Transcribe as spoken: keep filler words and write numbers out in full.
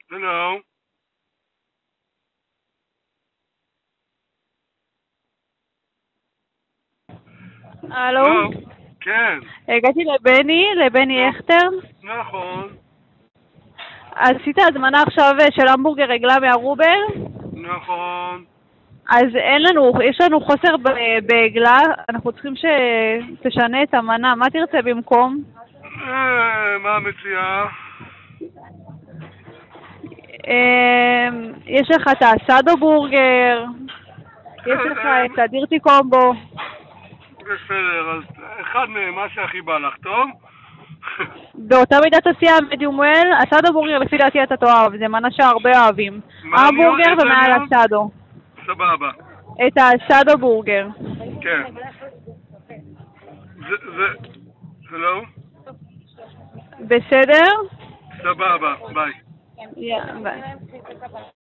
הלו. הלו? כן. הגעתי לבני, לבני הכטר. נכון. עשית הזמנה עכשיו של המבורגר רגלה מהרובר? נכון. אז אין לנו, יש לנו חוסר בעגלה, אנחנו צריכים שתשנה את המנה. מה תרצה במקום? אה, מה המציעה? יש לך את הסאדו בורגר, יש לך את הדירטי קומבו. בסדר, אז אחד מהם, מה שהכי בא לך, טוב? באותה מידת עשייה מדיום וויל, הסאדו בורגר לפי דעתי אתה תאהב, זה מנה שהרבה אוהבים. המבורגר ומעל הסאדו. סבבה. את הסאדו בורגר. כן. זה, זה, הלו? בסדר? סבבה, ביי. יאללה, ביי.